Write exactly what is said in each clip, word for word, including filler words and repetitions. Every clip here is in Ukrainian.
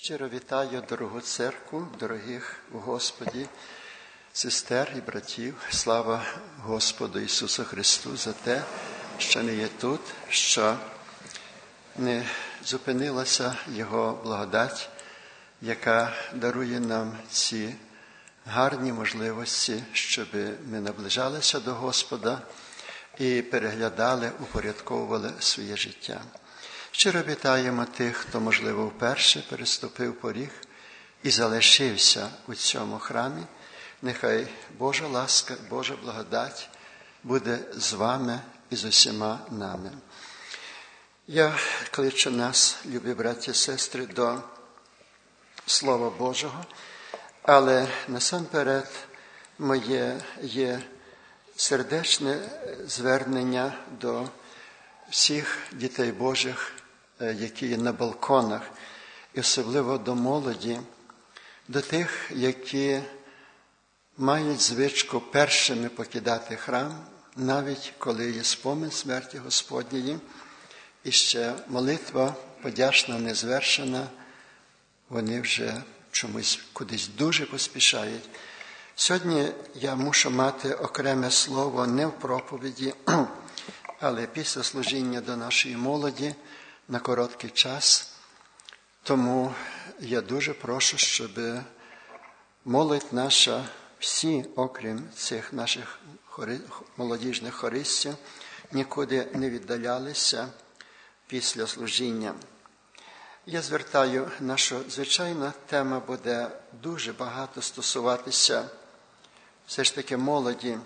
Щиро вітаю дорогу церкву, дорогих у Господі, сестер і братів. Слава Господу Ісусу Христу за те, що не є тут, що не зупинилася Його благодать, яка дарує нам ці гарні можливості, щоб ми наближалися до Господа і переглядали, упорядковували своє життя. Щиро вітаємо тих, хто, можливо, вперше переступив поріг і залишився у цьому храмі. Нехай Божа ласка, Божа благодать буде з вами і з усіма нами. Я кличу нас, любі браті і сестри, до Слова Божого, але насамперед моє є сердечне звернення до всіх дітей Божих, які є на балконах, і особливо до молоді, до тих, які мають звичку першими покидати храм, навіть коли є спомин смерті Господньої, і ще молитва подячна не звершена, вони вже чомусь кудись дуже поспішають. Сьогодні я мушу мати окреме слово не в проповіді, але після служіння до нашої молоді на короткий час. Тому я дуже прошу, щоб молодь наша, всі, окрім цих наших хори... молодіжних хористів, нікуди не віддалялися після служіння. Я звертаю, наша звичайна тема буде дуже багато стосуватися все ж таки молоді.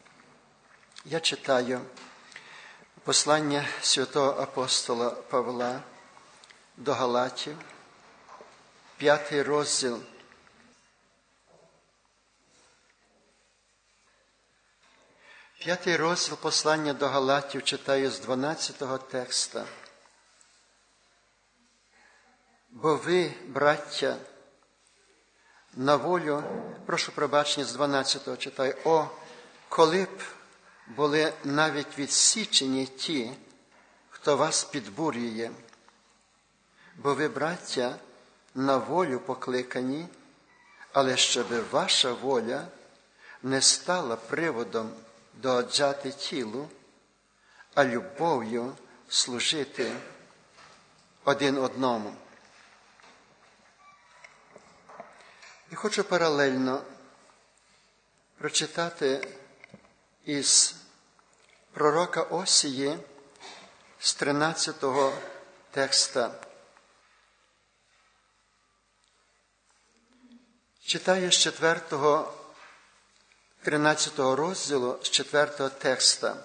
Я читаю послання святого апостола Павла до Галатів, п'ятий розділ. П'ятий розділ послання до Галатів читаю з дванадцятого текста. Бо ви, браття, на волю, прошу пробачення, з дванадцятого читаю, о, коли б були навіть відсічені ті, хто вас підбурює, бо ви, браття, на волю покликані, але щоб ваша воля не стала приводом дооджати тілу, а любов'ю служити один одному. І хочу паралельно прочитати із пророка Осії з тринадцятого текста. Читаю з четвертого, тринадцятого розділу, з четвертого текста.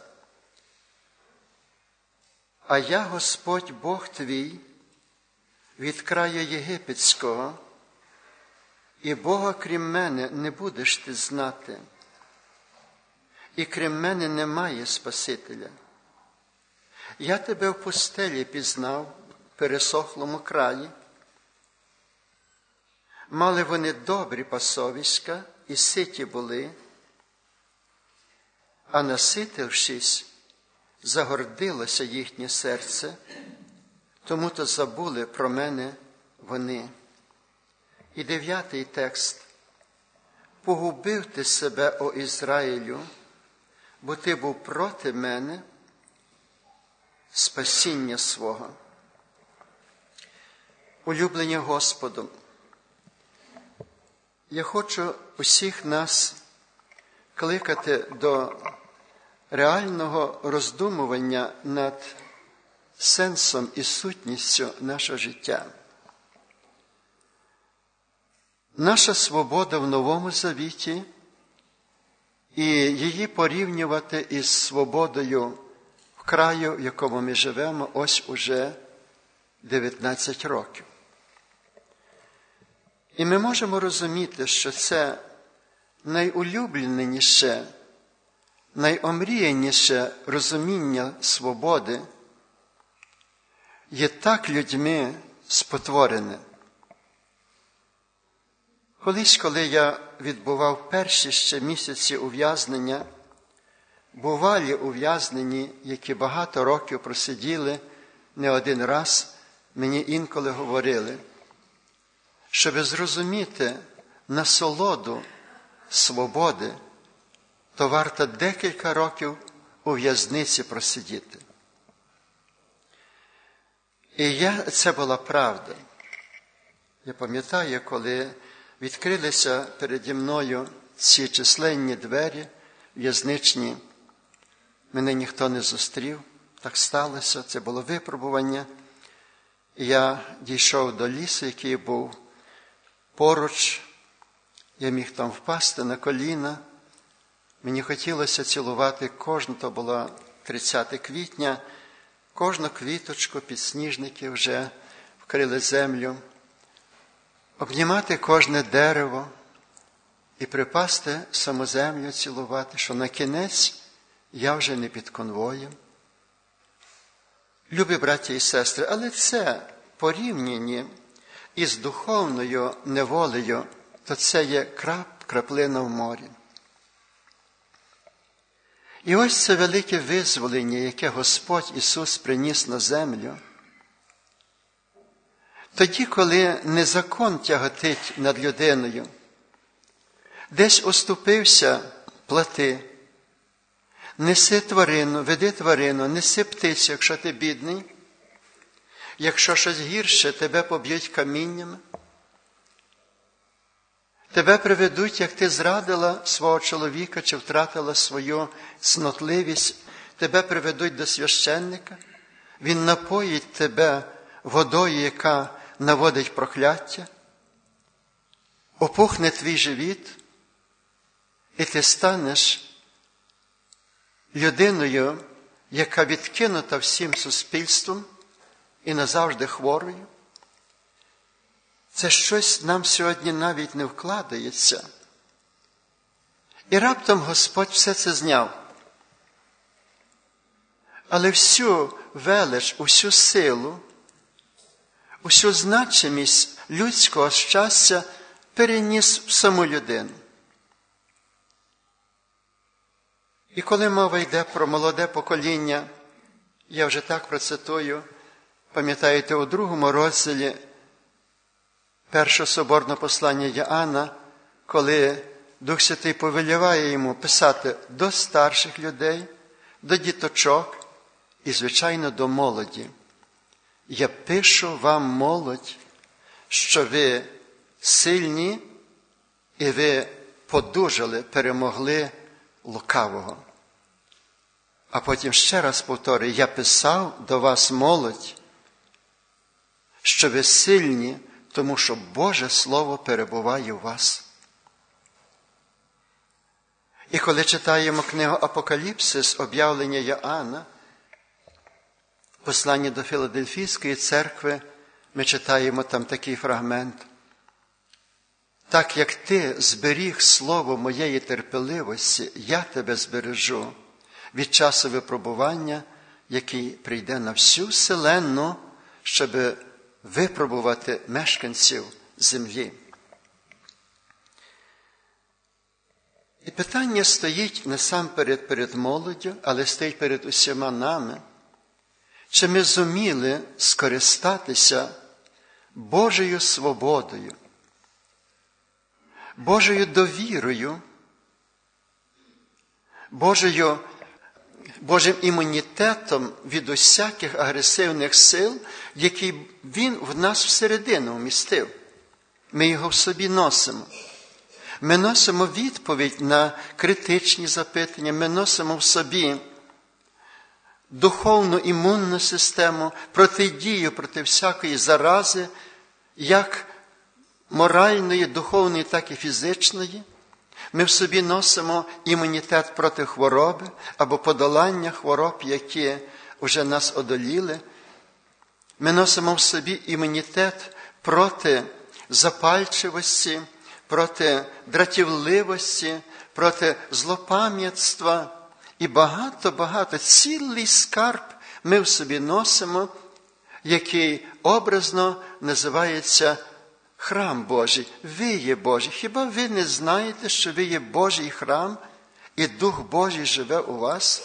А я, Господь Бог твій, від краю єгипетського, і Бога крім мене не будеш ти знати, і крім мене немає Спасителя. Я тебе в пустелі пізнав, в пересохлому краї. Мали вони добрі пасовиська, і ситі були, а наситившись, загордилося їхнє серце, тому то забули про мене вони. І дев'ятий текст. Погубив ти себе, о Ізраїлю, бо ти був проти мене, спасіння свого. Улюблені Господом, я хочу усіх нас кликати до реального роздумування над сенсом і сутністю нашого життя. Наша свобода в Новому Завіті і її порівнювати із свободою в краю, в якому ми живемо, ось уже дев'ятнадцять років. І ми можемо розуміти, що це найулюбленіше, найомріяніше розуміння свободи є так людьми спотворене. Колись, коли я відбував перші ще місяці ув'язнення, бувалі ув'язнені, які багато років просиділи, не один раз мені інколи говорили: щоб зрозуміти насолоду свободи, то варто декілька років у в'язниці просидіти. І я, це була правда. Я пам'ятаю, коли відкрилися переді мною ці численні двері в'язничні, мене ніхто не зустрів, так сталося, це було випробування. І я дійшов до лісу, який був поруч, я міг там впасти на коліна. Мені хотілося цілувати кожну, то було тридцяте квітня, кожну квіточку, підсніжники вже вкрили землю, обнімати кожне дерево і припасти саму землю цілувати, що на кінець я вже не під конвоєм. Любі браті і сестри, але це порівняні із духовною неволею, то це є крап, краплина в морі. І ось це велике визволення, яке Господь Ісус приніс на землю. Тоді, коли не закон тяготить над людиною, десь оступився, плати. Неси тварину, веди тварину, неси птицю, якщо ти бідний. Якщо щось гірше, тебе поб'ють каміннями. Тебе приведуть, як ти зрадила свого чоловіка чи втратила свою цнотливість. Тебе приведуть до священника. Він напоїть тебе водою, яка наводить прокляття. Опухне твій живіт, і ти станеш людиною, яка відкинута всім суспільством і назавжди хворою. Це щось нам сьогодні навіть не вкладається. І раптом Господь все це зняв. Але всю велич, усю силу, усю значимість людського щастя переніс в саму людину. І коли мова йде про молоде покоління, я вже так процитую, пам'ятаєте, у другому розділі першого соборного послання Іоанна, коли Дух Святий повеліває йому писати до старших людей, до діточок і, звичайно, до молоді. Я пишу вам, молодь, що ви сильні і ви подужали, перемогли лукавого. А потім ще раз повторюю, я писав до вас, молодь, що ви сильні, тому що Боже Слово перебуває у вас. І коли читаємо книгу Апокаліпсис, об'явлення Йоанна, послання до Філадельфійської церкви, ми читаємо там такий фрагмент. Так як ти зберіг слово моєї терпеливості, я тебе збережу від часу випробування, який прийде на всю вселенну, щоб випробувати мешканців землі. І питання стоїть не сам перед, перед молоддю, але стоїть перед усіма нами. Чи ми зуміли скористатися Божою свободою, Божою довірою, Божою, Божим імунітетом від усяких агресивних сил, які Він в нас всередину вмістив. Ми його в собі носимо. Ми носимо відповідь на критичні запитання, ми носимо в собі духовну імунну систему, протидію проти всякої зарази, як моральної, духовної, так і фізичної. Ми в собі носимо імунітет проти хвороби або подолання хвороб, які вже нас одоліли. Ми носимо в собі імунітет проти запальчивості, проти дратівливості, проти злопам'ятства. І багато-багато, цілий скарб ми в собі носимо, який образно називається храм Божий. Ви є Божий. Хіба ви не знаєте, що ви є Божий храм, і Дух Божий живе у вас?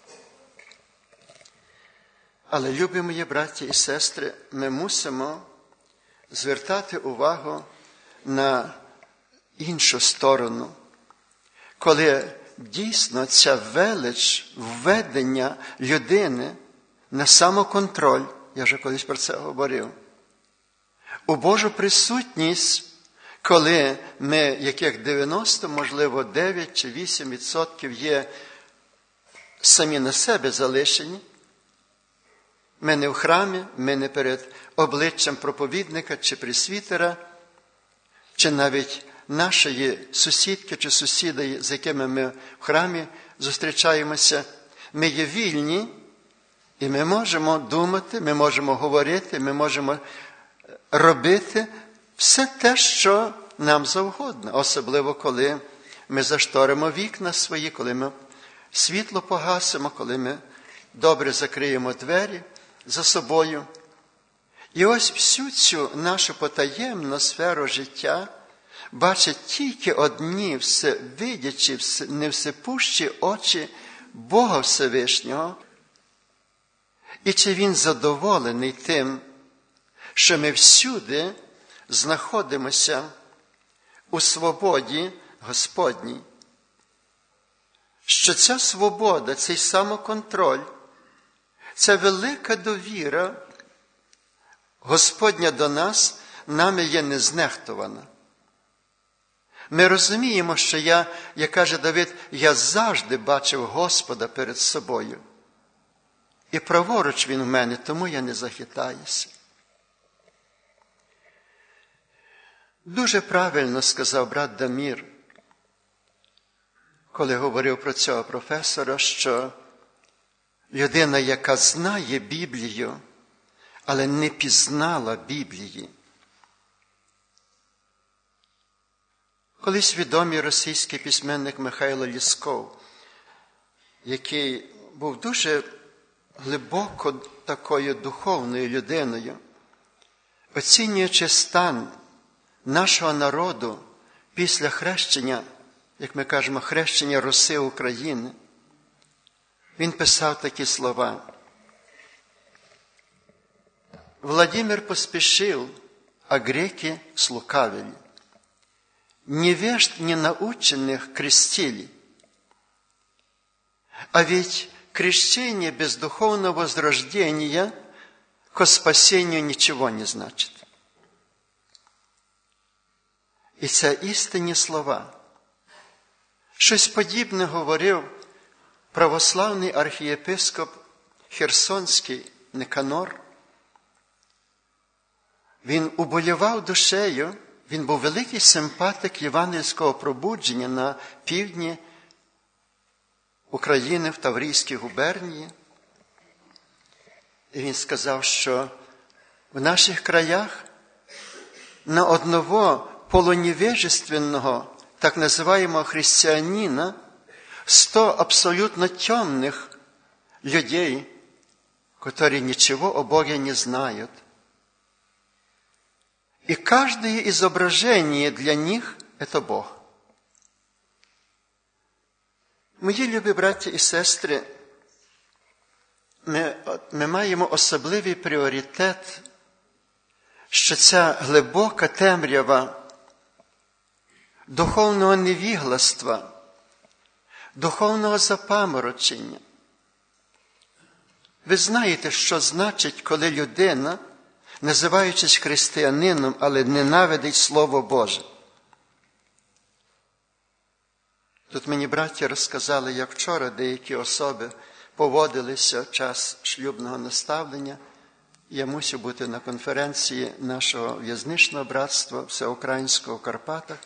Але, любі мої браті і сестри, ми мусимо звертати увагу на іншу сторону, коли дійсно ця велич введення людини на самоконтроль, я вже колись про це говорив, у Божу присутність, коли ми, яких дев'яносто, можливо, дев'ять чи вісім відсотків є самі на себе залишені, ми не в храмі, ми не перед обличчям проповідника чи пресвітера, чи навіть нашої сусідки чи сусіда, з якими ми в храмі зустрічаємося. Ми є вільні, і ми можемо думати, ми можемо говорити, ми можемо робити все те, що нам завгодно. Особливо, коли ми зашторимо вікна свої, коли ми світло погасимо, коли ми добре закриємо двері за собою. І ось всю цю нашу потаємну сферу життя бачать тільки одні всевидячі, невсепущі очі Бога Всевишнього. І чи Він задоволений тим, що ми всюди знаходимося у свободі Господній? Що ця свобода, цей самоконтроль, ця велика довіра Господня до нас, нами є не знехтована. Ми розуміємо, що я, як каже Давид, я завжди бачив Господа перед собою. І праворуч Він в мене, тому я не захитаюся. Дуже правильно сказав брат Дамір, коли говорив про цього професора, що людина, яка знає Біблію, але не пізнала Біблії. Колись відомий російський письменник Михайло Лісков, який був дуже глибоко такою духовною людиною, оцінюючи стан нашого народу після хрещення, як ми кажемо, хрещення Руси України, він писав такі слова. Владимир поспешил, а греки слукавили. Невежд ненаученных крестили. А ведь крещение без духовного возрождения ко спасению ничего не значит. І це істинні слова. Щось подібне говорив православний архієпископ Херсонський Никанор. Він уболівав душею, він був великий симпатик євангельського пробудження на півдні України, в Таврійській губернії. І він сказав, що в наших краях на одного полуневежественного, так називаємо християнина, сто абсолютно темных людей, которые ничего о Боге не знают. И каждое изображение для них – это Бог. Мої любі браті і сестри, ми, ми маємо особливий пріоритет, що ця глибока темрява духовного невігластва, духовного запаморочення. Ви знаєте, що значить, коли людина, називаючись християнином, але ненавидить Слово Боже. Тут мені браття розказали, як вчора деякі особи поводилися в час шлюбного наставлення. Я мусив бути на конференції нашого в'язничного братства всеукраїнського в Карпатах.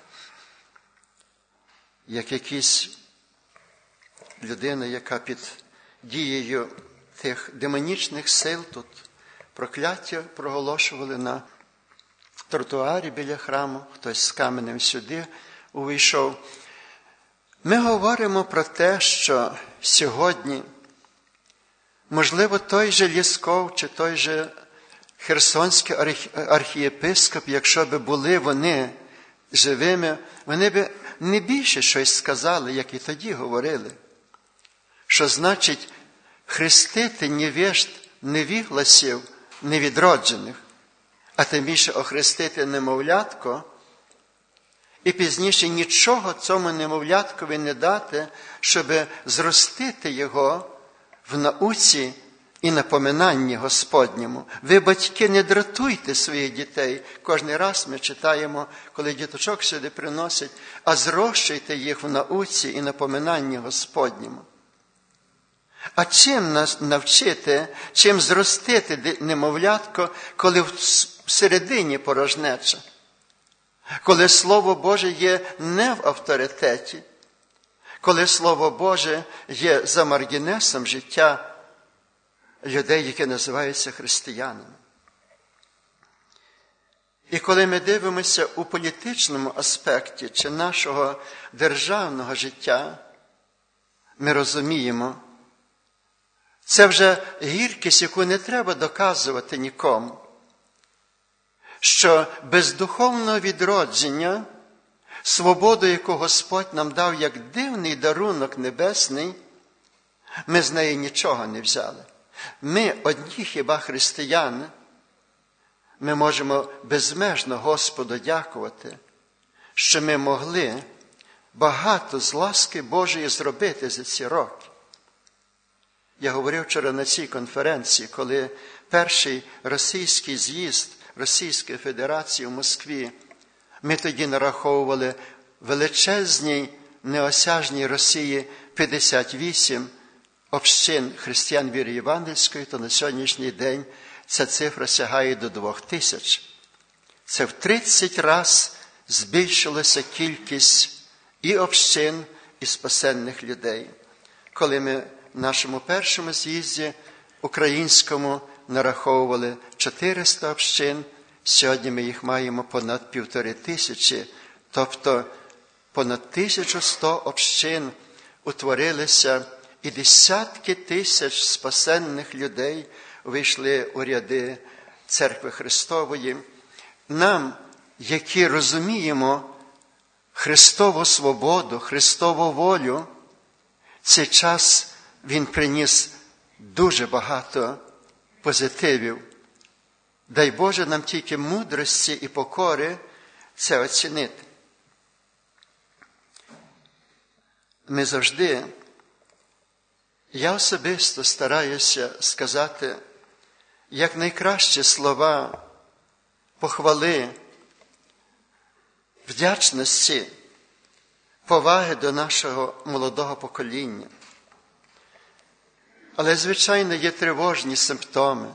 Як якісь людина, яка під дією тих демонічних сил тут прокляття проголошували на тротуарі біля храму, хтось з каменем сюди увійшов. Ми говоримо про те, що сьогодні, можливо, той же Лісков чи той же Херсонський архієпископ, якщо б були вони живими, вони б не більше щось сказали, як і тоді говорили. Що значить хрестити невежд, невігласів, невідроджених, а тим більше охрестити немовлятко, і пізніше нічого цьому немовляткові не дати, щоб зростити його в науці і напоминанні Господньому. Ви, батьки, не дратуйте своїх дітей. Кожний раз ми читаємо, коли діточок сюди приносять, а зрощуйте їх в науці і напоминанні Господньому. А чим нас навчити, чим зростити немовлятко, коли всередині порожнеча? Коли Слово Боже є не в авторитеті, коли Слово Боже є за маргінесом життя людей, які називаються християнами. І коли ми дивимося у політичному аспекті чи нашого державного життя, ми розуміємо, це вже гіркість, яку не треба доказувати нікому, що без духовного відродження, свободу, яку Господь нам дав як дивний дарунок небесний, ми з неї нічого не взяли. Ми, одні хіба християни, ми можемо безмежно Господу дякувати, що ми могли багато з ласки Божої зробити за ці роки. Я говорив вчора на цій конференції, коли перший російський з'їзд Російської Федерації в Москві, ми тоді нараховували величезній, неосяжній Росії п'ятдесят вісім общин християн віри євангельської, то на сьогоднішній день ця цифра сягає до двох тисяч. Це в тридцять раз збільшилася кількість і общин, і спасенних людей. Коли ми в нашому першому з'їзді українському нараховували чотириста общин, сьогодні ми їх маємо понад півтори тисячі, тобто понад тисяча сто общин утворилися, і десятки тисяч спасенних людей вийшли у ряди Церкви Христової. Нам, які розуміємо Христову свободу, Христову волю, цей час він приніс дуже багато позитивів. Дай Боже нам тільки мудрості і покори це оцінити. Ми завжди, я особисто стараюся сказати як найкращі слова похвали, вдячності, поваги до нашого молодого покоління. Але, звичайно, є тривожні симптоми,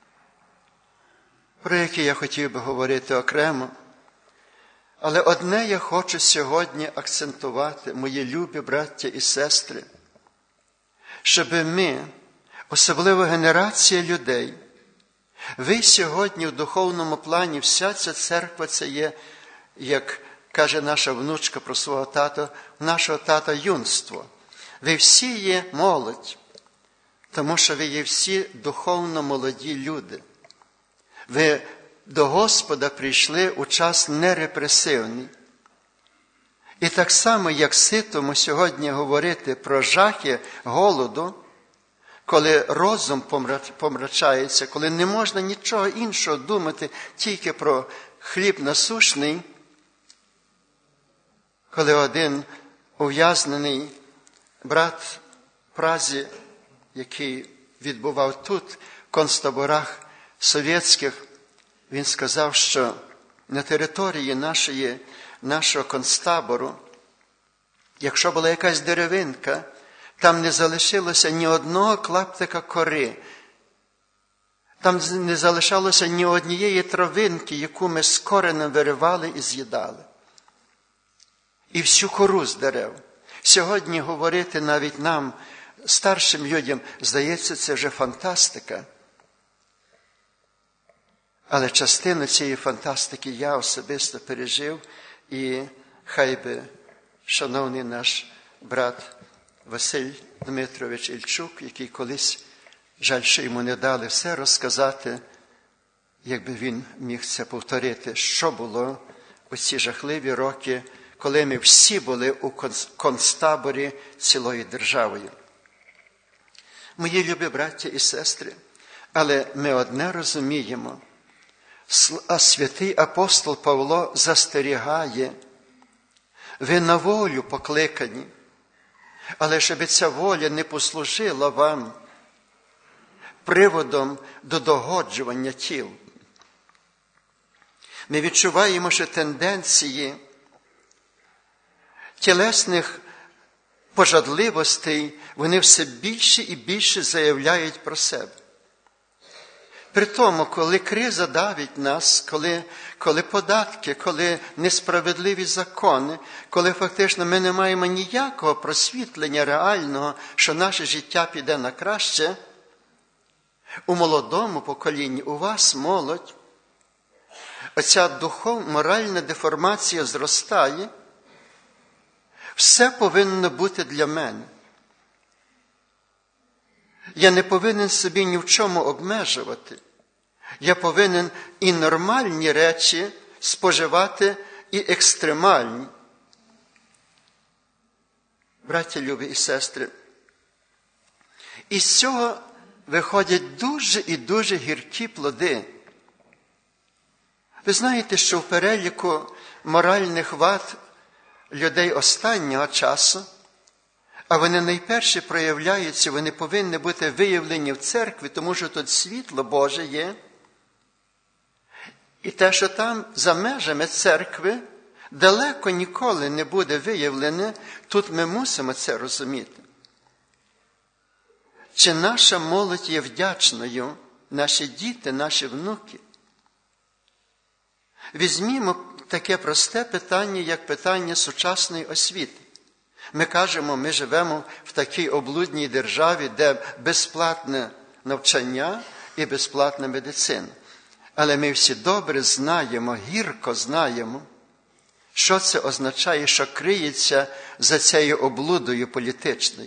про які я хотів би говорити окремо. Але одне я хочу сьогодні акцентувати, мої любі браття і сестри, щоб ми, особливо генерація людей, ви сьогодні в духовному плані, вся ця церква, це є, як каже наша внучка про свого тата, нашого тата юнство. Ви всі є молодь, тому що ви є всі духовно молоді люди. Ви до Господа прийшли у час нерепресивний. І так само, як ситому сьогодні говорити про жахи голоду, коли розум помрачається, коли не можна нічого іншого думати, тільки про хліб насущний, коли один ув'язнений брат в Празі, який відбував тут, в концтаборах совєтських, він сказав, що на території нашої, нашого концтабору, якщо була якась деревинка, там не залишилося ні одного клаптика кори, там не залишалося ні однієї травинки, яку ми з коренем виривали і з'їдали. І всю кору з дерев. Сьогодні говорити навіть нам, старшим людям, здається, це вже фантастика. Але частину цієї фантастики я особисто пережив, і хай би шановний наш брат Василь Дмитрович Ільчук, який колись, жаль, що йому не дали все розказати, якби він міг це повторити, що було у ці жахливі роки, коли ми всі були у концтаборі цілою державою. Мої любі браття і сестри, але ми одне розуміємо, а святий апостол Павло застерігає Ви на волю покликані, але щоб ця воля не послужила вам приводом до догоджування тіл. Ми відчуваємо, що тенденції тілесних пожадливостей, вони все більше і більше заявляють про себе. При тому, коли криза давить нас, коли, коли податки, коли несправедливі закони, коли фактично ми не маємо ніякого просвітлення реального, що наше життя піде на краще, у молодому поколінні, у вас, молодь, оця духовно-моральна деформація зростає. Все повинно бути для мене. Я не повинен собі ні в чому обмежувати. Я повинен і нормальні речі споживати, і екстремальні. Браття любі і сестри, із цього виходять дуже і дуже гіркі плоди. Ви знаєте, що в переліку моральних вад людей останнього часу, а вони найперше проявляються, вони повинні бути виявлені в церкві, тому що тут світло Боже є. І те, що там за межами церкви далеко ніколи не буде виявлене, тут ми мусимо це розуміти. Чи наша молодь є вдячною, наші діти, наші внуки? Візьмімо таке просте питання, як питання сучасної освіти. Ми кажемо, ми живемо в такій облудній державі, де безплатне навчання і безплатна медицина. Але ми всі добре знаємо, гірко знаємо, що це означає, що криється за цією облудою політичною.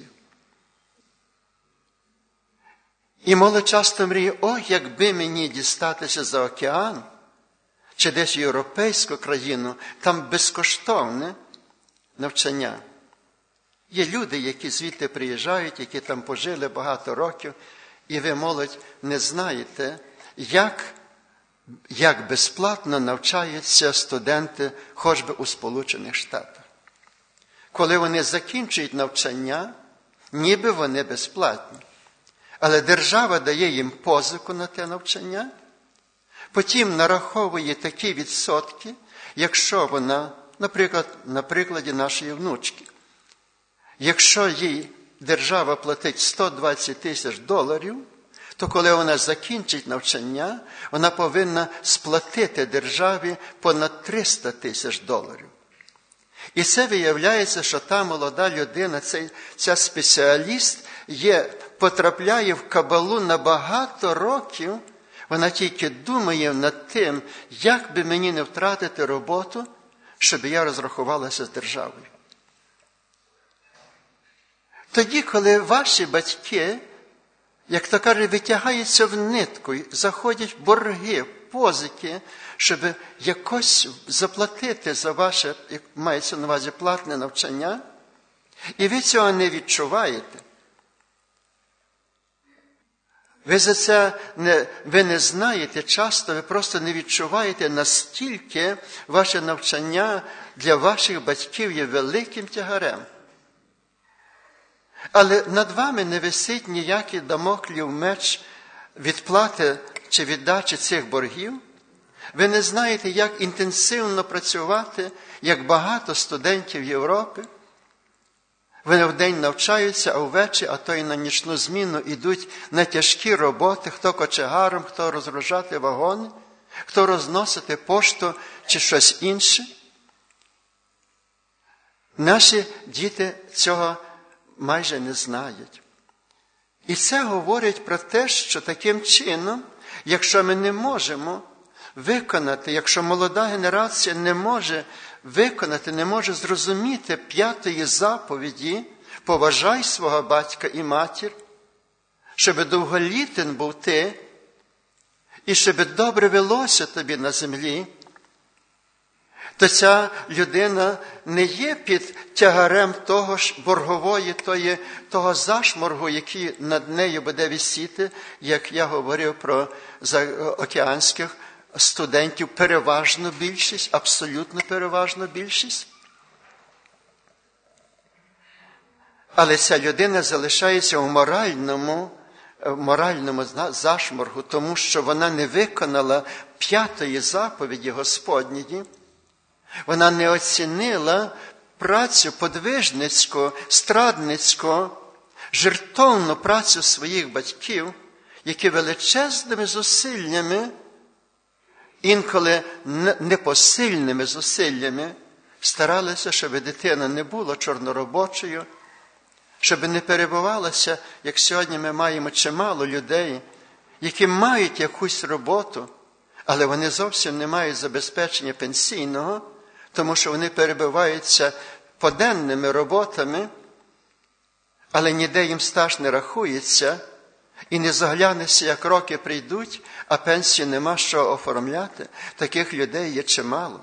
І молодь часто мріє, о, якби мені дістатися за океан, чи десь в європейську країну, там безкоштовне навчання. Є люди, які звідти приїжджають, які там пожили багато років, і ви, молодь, не знаєте, як, як безплатно навчаються студенти, хоч би у Сполучених Штатах. Коли вони закінчують навчання, ніби вони безплатні. Але держава дає їм позику на те навчання, потім нараховує такі відсотки, якщо вона, наприклад, на прикладі нашої внучки, якщо їй держава платить сто двадцять тисяч доларів, то коли вона закінчить навчання, вона повинна сплатити державі понад триста тисяч доларів. І це виявляється, що та молода людина, цей, ця спеціаліст, є, потрапляє в кабалу на багато років. Вона тільки думає над тим, як би мені не втратити роботу, щоб я розрахувалася з державою. Тоді, коли ваші батьки, як то кажуть, витягаються в нитку, заходять в борги, позики, щоб якось заплатити за ваше, як мається на увазі, платне навчання, і ви цього не відчуваєте. Ви за це не, ви не знаєте часто, ви просто не відчуваєте, настільки ваше навчання для ваших батьків є великим тягарем. Але над вами не висить ніякий дамоклів меч відплати чи віддачі цих боргів. Ви не знаєте, як інтенсивно працювати, як багато студентів Європи. Вони вдень навчаються, а ввечері, а то й на нічну зміну йдуть на тяжкі роботи, хто кочегаром, хто розгружати вагони, хто розносити пошту чи щось інше. Наші діти цього майже не знають. І це говорить про те, що таким чином, якщо ми не можемо виконати, якщо молода генерація не може виконати, не може зрозуміти п'ятої заповіді «Поважай свого батька і матір», щоб довголітен був ти, і щоб добре велося тобі на землі, то ця людина не є під тягарем того ж боргової, тої, того зашморгу, який над нею буде висіти, як я говорив про океанських студентів, переважну більшість, абсолютно переважну більшість. Але ця людина залишається у моральному, в моральному зашморгу, тому що вона не виконала п'ятої заповіді Господньої. Вона не оцінила працю подвижницьку, страдницьку, жертовну працю своїх батьків, які величезними зусиллями, інколи непосильними зусиллями, старалися, щоб дитина не була чорноробочою, щоб не перебувалася, як сьогодні ми маємо чимало людей, які мають якусь роботу, але вони зовсім не мають забезпечення пенсійного, тому що вони перебуваються поденними роботами, але ніде їм стаж не рахується, і не заглянешся, як роки прийдуть, а пенсії нема що оформляти. Таких людей є чимало.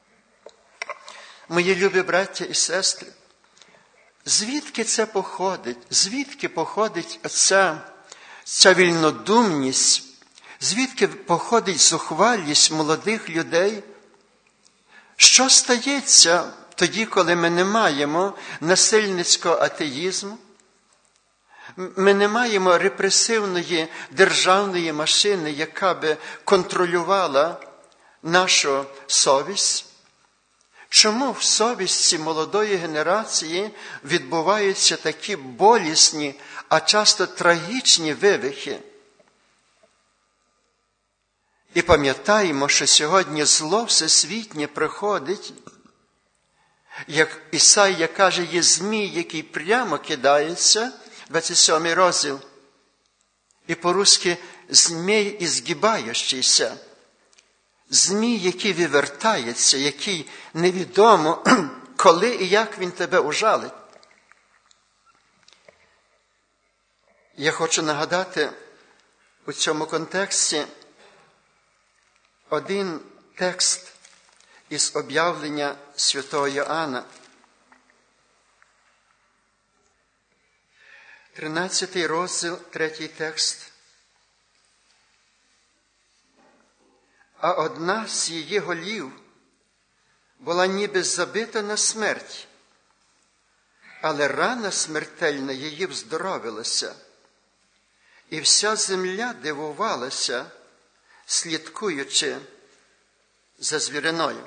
Мої любі браття і сестри, звідки це походить? Звідки походить ця, ця вільнодумність? Звідки походить зухвалість молодих людей? Що стається тоді, коли ми не маємо насильницького атеїзму? Ми не маємо репресивної державної машини, яка би контролювала нашу совість? Чому в совісті молодої генерації відбуваються такі болісні, а часто трагічні вивихи? І пам'ятаємо, що сьогодні зло всесвітнє приходить, як Ісаїя каже, є змій, який прямо кидається, двадцять сьомий розділ, і по-русски «змій ізгибаючийся». Змій, який вивертається, який невідомо, коли і як він тебе ужалить. Я хочу нагадати у цьому контексті один текст із об'явлення святого Йоанна. тринадцятий розділ, третій текст. А одна з її голів була ніби забита на смерть, але рана смертельна її вздоровилася, і вся земля дивувалася, слідкуючи за звіриною.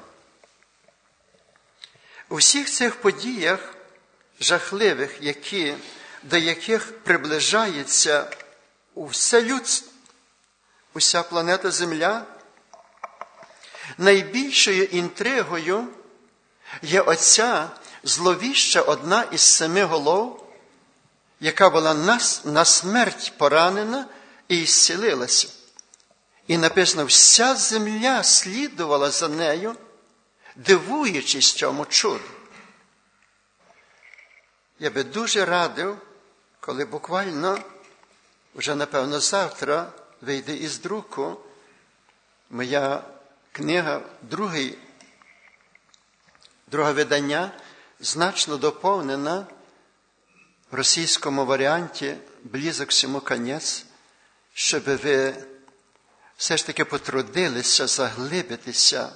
У всіх цих подіях жахливих, які, до яких приближається усе людство, уся планета Земля, найбільшою інтригою є оця зловіща одна із семи голов, яка була на, на смерть поранена і зцілилася. І написано, вся земля слідувала за нею, дивуючись цьому чуду. Я би дуже радив, коли буквально, вже напевно завтра, вийде із друку моя книга, другий, друге видання, значно доповнена в російському варіанті «Близок всьому конець», щоб ви все ж таки потрудилися заглибитися.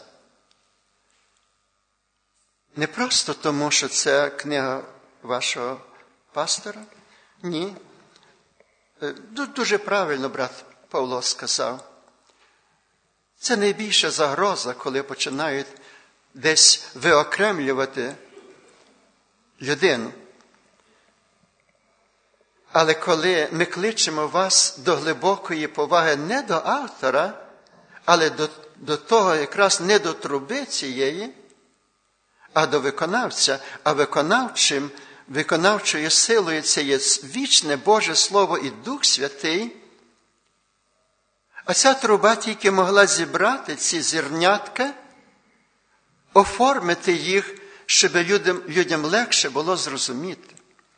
Не просто тому, що це книга вашого пастора. Ні. Дуже правильно брат Павло сказав. Це найбільша загроза, коли починають десь виокремлювати людину. Але коли ми кличемо вас до глибокої поваги не до автора, але до, до того якраз не до труби цієї, а до виконавця, а виконавчим, виконавчою силою це є вічне Боже Слово і Дух Святий, а ця труба тільки могла зібрати ці зернятка, оформити їх, щоб людям, людям легше було зрозуміти.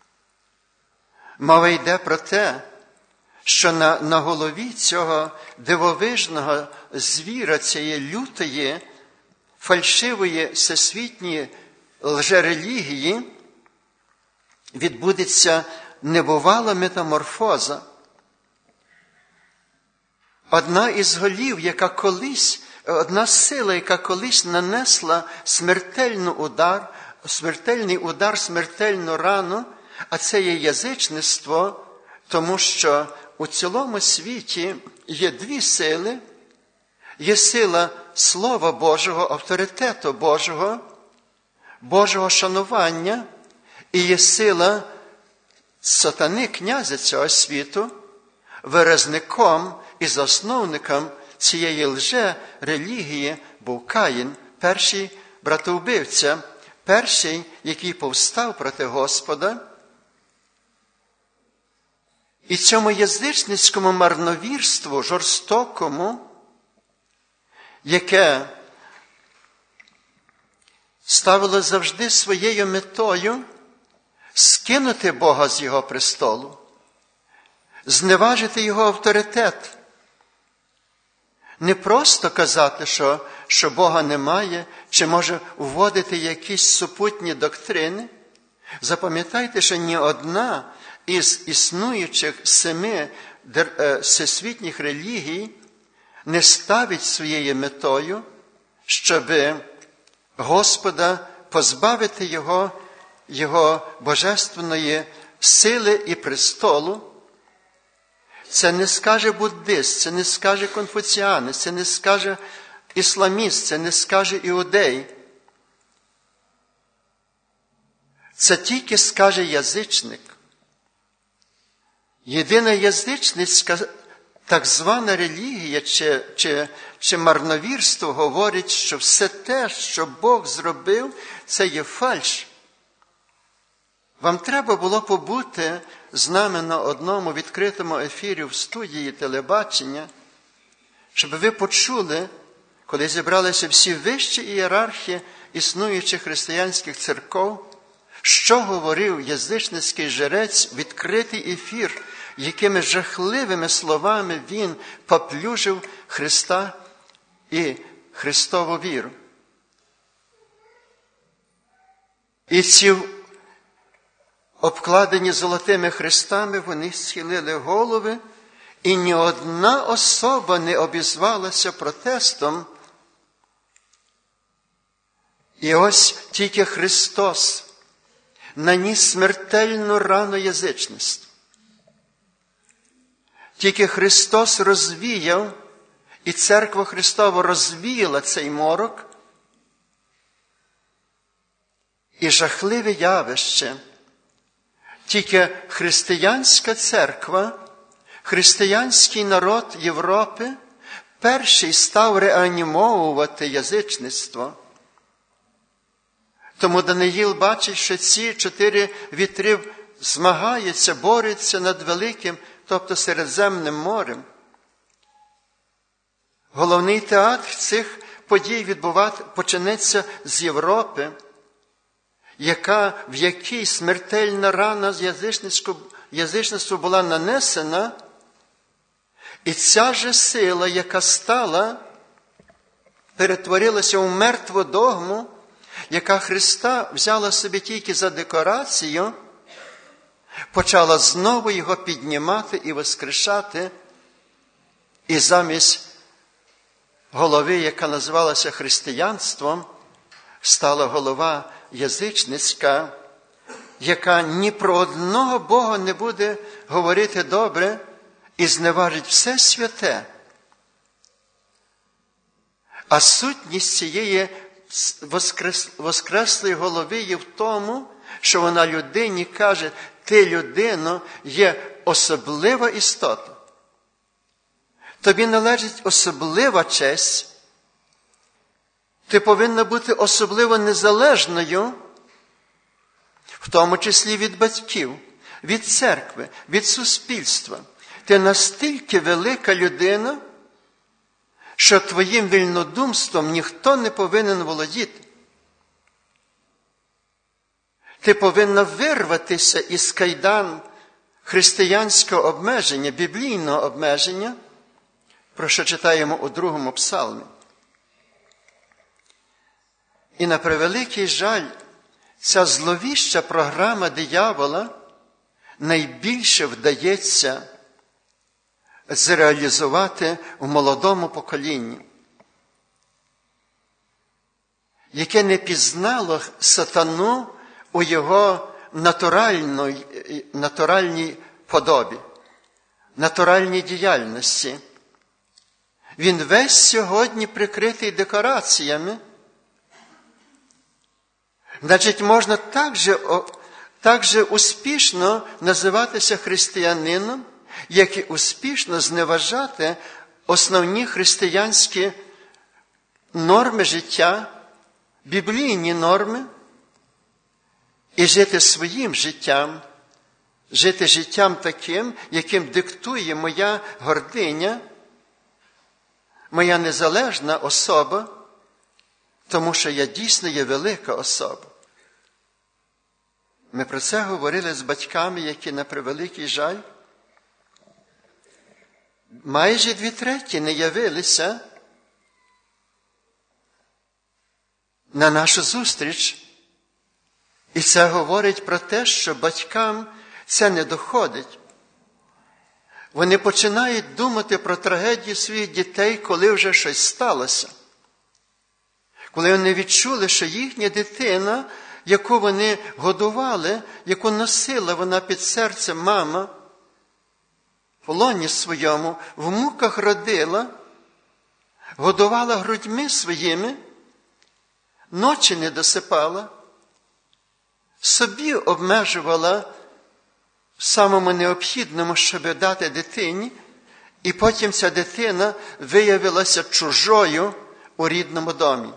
Мова йде про те, що на, на голові цього дивовижного звіра, цієї лютої, фальшивої всесвітньої лжерелігії відбудеться небувала метаморфоза. Одна із голів, яка колись, одна сила, яка колись нанесла смертельний удар, смертельний удар, смертельну рану А це є язичництво, тому що у цілому світі є дві сили. Є сила Слова Божого, авторитету Божого, Божого шанування, і є сила сатани, князя цього світу, виразником і засновником цієї лже-релігії був Каїн, перший братовбивця, перший, який повстав проти Господа. І цьому язичницькому марновірству, жорстокому, яке ставило завжди своєю метою скинути Бога з Його престолу, зневажити Його авторитет. Не просто казати, що, що Бога немає, чи може вводити якісь супутні доктрини. Запам'ятайте, що ні одна із існуючих семи всесвітніх релігій не ставить своєю метою, щоб Господа позбавити Його, Його божественної сили і престолу. Це не скаже буддист, це не скаже конфуціанець, це не скаже ісламіст, це не скаже іудей. Це тільки скаже язичник. Єдина язичницька так звана релігія чи, чи, чи марновірство говорить, що все те, що Бог зробив, це є фальш. Вам треба було побути з нами на одному відкритому ефірі в студії телебачення, щоб ви почули, коли зібралися всі вищі ієрархи існуючих християнських церков, що говорив язичницький жрець, відкритий ефір, якими жахливими словами він поплюжив Христа і Христову віру. І ці обкладені золотими хрестами, вони схилили голови, і ні одна особа не обізвалася протестом. І ось тільки Христос наніс смертельну рану язичництву. Тільки Христос розвіяв, і Церква Христова розвіяла цей морок, і жахливе явище. Тільки християнська церква, християнський народ Європи перший став реанімовувати язичництво. Тому Даниїл бачить, що ці чотири вітри змагаються, борються над великим, тобто Середземним морем. Головний театр цих подій відбувати почнеться з Європи, яка, в якій смертельна рана з язичництва була нанесена, і ця же сила, яка стала, перетворилася у мертву догму, яка Христа взяла собі тільки за декорацію, почала знову його піднімати і воскрешати, і замість голови, яка називалася християнством, стала голова язичницька, яка ні про одного Бога не буде говорити добре і зневажить все святе. А сутність цієї воскрес... воскреслої голови є в тому, що вона людині каже: ти, людино, є особлива істота. Тобі належить особлива честь. Ти повинна бути особливо незалежною, в тому числі від батьків, від церкви, від суспільства. Ти настільки велика людина, що твоїм вільнодумством ніхто не повинен володіти. Ти повинна вирватися із кайдан християнського обмеження, біблійного обмеження, про що читаємо у другому псалмі. І на превеликий жаль, ця зловіща програма диявола найбільше вдається зреалізувати у молодому поколінні, яке не пізнало сатану у його натуральній, натуральній подобі, натуральній діяльності. Він весь сьогодні прикритий декораціями. Значить, можна так же, так же успішно називатися християнином, як і успішно зневажати основні християнські норми життя, біблійні норми, і жити своїм життям, жити життям таким, яким диктує моя гординя, моя незалежна особа, тому що я дійсно є велика особа. Ми про це говорили з батьками, які, на превеликий жаль, майже дві треті не явилися на нашу зустріч. І це говорить про те, що батькам це не доходить. Вони починають думати про трагедію своїх дітей, коли вже щось сталося. Коли вони відчули, що їхня дитина, яку вони годували, яку носила вона під серцем мама, в лоні своєму, в муках родила, годувала грудьми своїми, ночі не досипала, собі обмежувала в самому необхідному, щоб дати дитині, і потім ця дитина виявилася чужою у рідному домі.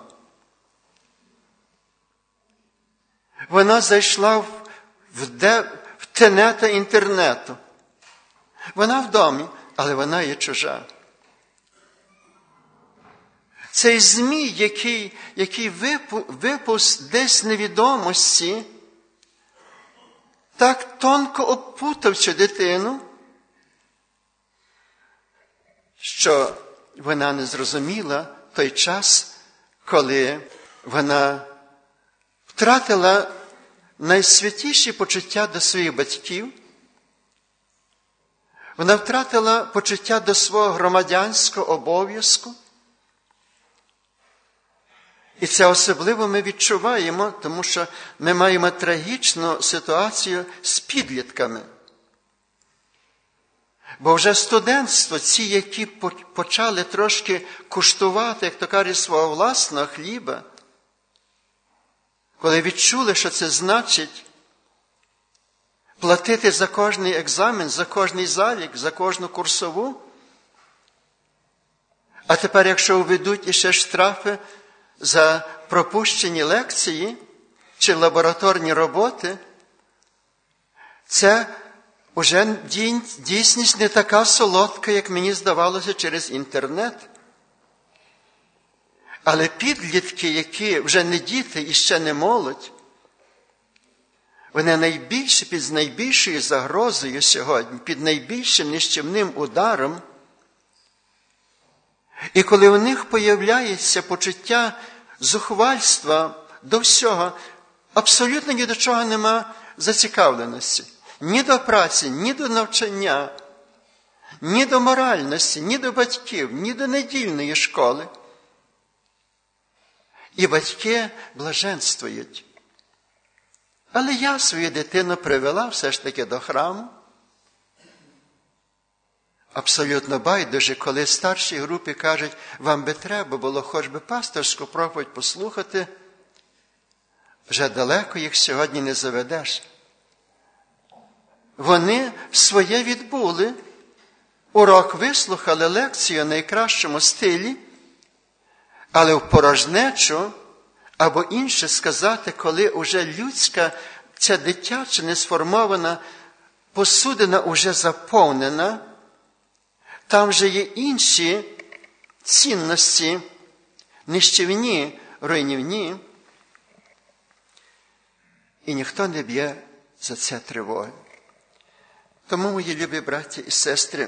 Вона зайшла в, в, де, в тенета інтернету. Вона в домі, але вона є чужа. Цей змій, який, який випус десь невідомості, так тонко обпутав цю дитину, що вона не зрозуміла той час, коли вона втратила найсвятіші почуття до своїх батьків, вона втратила почуття до свого громадянського обов'язку. І це особливо ми відчуваємо, тому що ми маємо трагічну ситуацію з підлітками. Бо вже студентство, ці, які почали трошки куштувати, як то кажуть, свого власного хліба, коли відчули, що це значить платити за кожний екзамен, за кожний залік, за кожну курсову, а тепер, якщо введуть іще штрафи за пропущені лекції чи лабораторні роботи, це вже дійсність не така солодка, як мені здавалося через інтернет. Але підлітки, які вже не діти і ще не молодь, вони найбільше, під найбільшою загрозою сьогодні, під найбільшим нищівним ударом. І коли у них появляється почуття зухвальства до всього, абсолютно ні до чого нема зацікавленості. Ні до праці, ні до навчання, ні до моральності, ні до батьків, ні до недільної школи. І батьки блаженствують. Але я свою дитину привела все ж таки до храму. Абсолютно байдуже, коли старші групи кажуть, вам би треба було хоч би пасторську проповідь послухати, вже далеко їх сьогодні не заведеш. Вони своє відбули, урок вислухали, лекцію в найкращому стилі, але в порожнечу, або інше сказати, коли уже людська, ця дитяча, несформована посудина уже заповнена, там вже є інші цінності, нищівні, руйнівні, і ніхто не б'є за це тривоги. Тому, мої любі браті і сестри,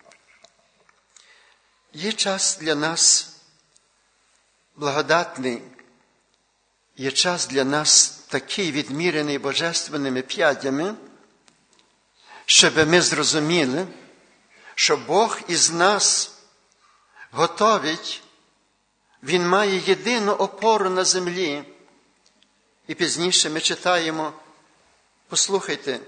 є час для нас благодатний, є час для нас такий відмірений божественними п'ядями, щоб ми зрозуміли, що Бог із нас готовить, Він має єдину опору на землі. І пізніше ми читаємо Послухайте.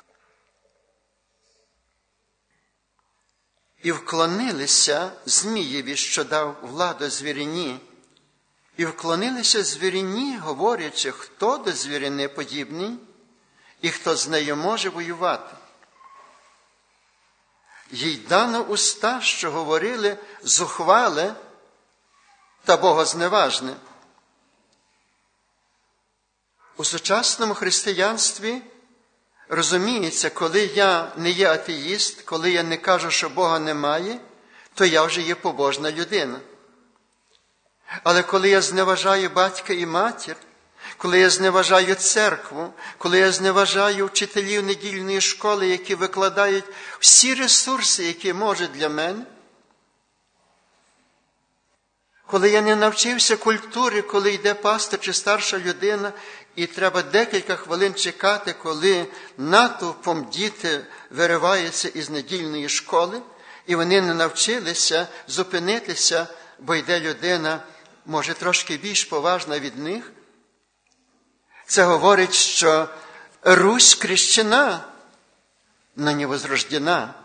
І вклонилися Змієві, що дав владу звірині, і вклонилися звірині, говорячи, хто до звірини подібний, і хто з нею може воювати. Їй дано уста, що говорили зухвале та богозневажне. У сучасному християнстві розуміється, коли я не є атеїст, коли я не кажу, що Бога немає, то я вже є побожна людина. Але коли я зневажаю батька і матір, коли я зневажаю церкву, коли я зневажаю вчителів недільної школи, які викладають всі ресурси, які можуть для мене, коли я не навчився культури, коли йде пастор чи старша людина, і треба декілька хвилин чекати, коли натовпом діти вириваються із недільної школи, і вони не навчилися зупинитися, бо йде людина, може, трошки більш поважна від них. Це говорить, що Русь крещена, но не возрождена.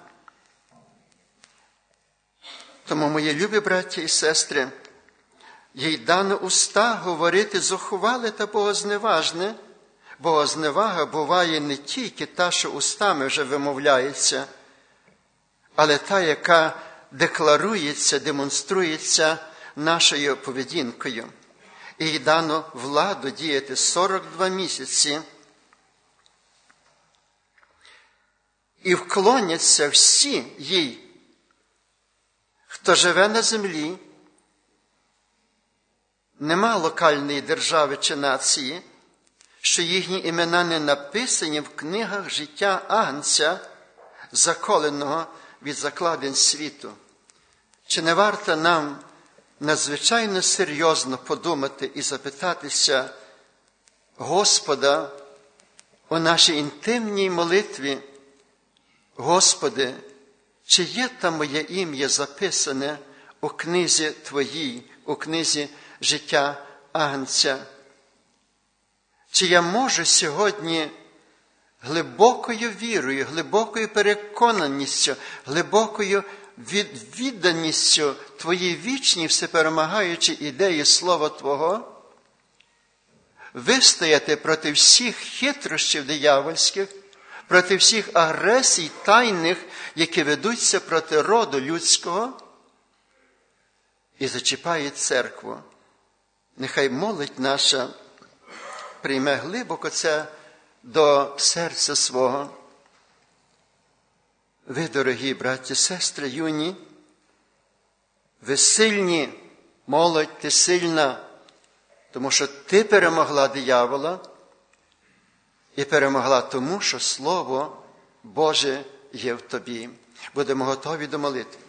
Тому, мої любі браті і сестри, їй дано уста говорити зухвале та богозневажне. Богозневага буває не тільки та, що устами вже вимовляється, але та, яка декларується, демонструється нашою поведінкою. І їй дано владу діяти сорок два місяці. І вклоняться всі їй, хто живе на землі. Нема локальної держави чи нації, що їхні імена не написані в книгах життя Агнця, заколеного від закладин світу. Чи не варто нам надзвичайно серйозно подумати і запитатися Господа у нашій інтимній молитві: Господи, чи є там моє ім'я записане у книзі Твоїй, у книзі життя Агнця? Чи я можу сьогодні глибокою вірою, глибокою переконаністю, глибокою відданістю Твоїй вічній всеперемагаючій ідеї Слова Твого вистояти проти всіх хитрощів диявольських, проти всіх агресій тайних, які ведуться проти роду людського і зачіпають церкву? Нехай молодь наша прийме глибоко це до серця свого. Ви, дорогі браті, сестри, юні, ви сильні, молодь, ти сильна, тому що ти перемогла диявола і перемогла тому, що Слово Боже є в тобі. Будемо готові до молитви.